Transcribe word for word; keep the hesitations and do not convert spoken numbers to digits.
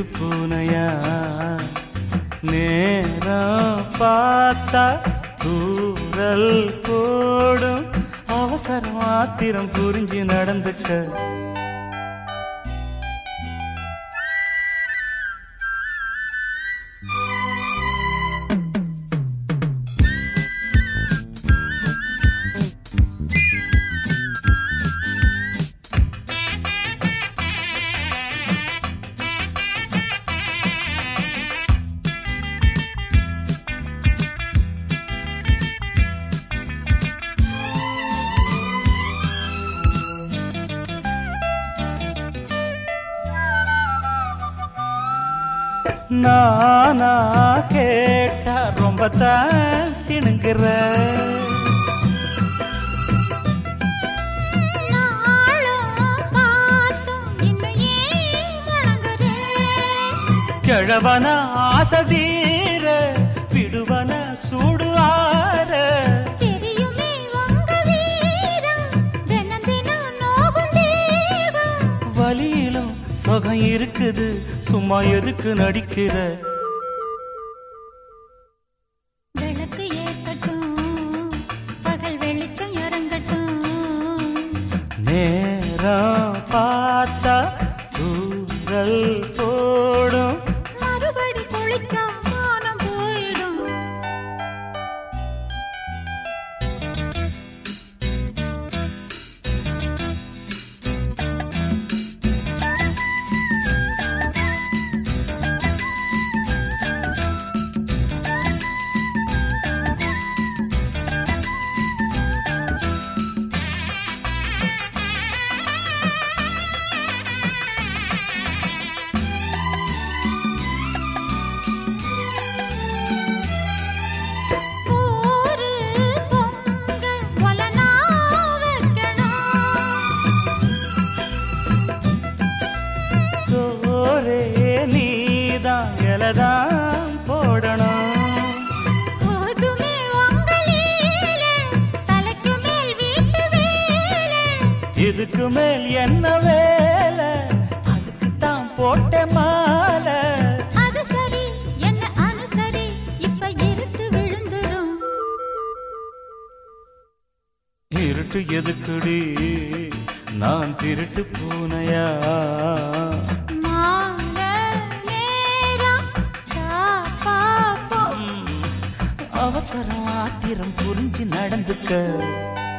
பூனையா நேரம் பார்த்தா தூரல் போடும் அவசரம் ஆத்திரம் புரிஞ்சு நடந்துக்க நானா கேட்டா ரொம்ப தான் சிணுங்குற கிழவன ஆசதீர விடுவன சூடு ஆற வலியிலும் சுகம் இருக்குது சும்மா எதுக்கு நடிக்கிற விளக்கு ஏற்கட்டும் பகல் வெளிச்சம் இறங்கட்டும் நேரம் பார்த்தா தூரல் போடும் மறுபடி குளிச்சா மானம் போயிடும் தான் போடணும் இதுக்கு மேல் என்ன வேலை அதுக்குத்தான் போட்ட மாலை அது சரி என்ன அனுசரி இப்ப இருட்டு விழுந்துரும் இருட்டு எதுக்குடி நான் திருட்டு பூனையா அவசரம் ஆத்திரம் புரிஞ்சு நடந்துக்க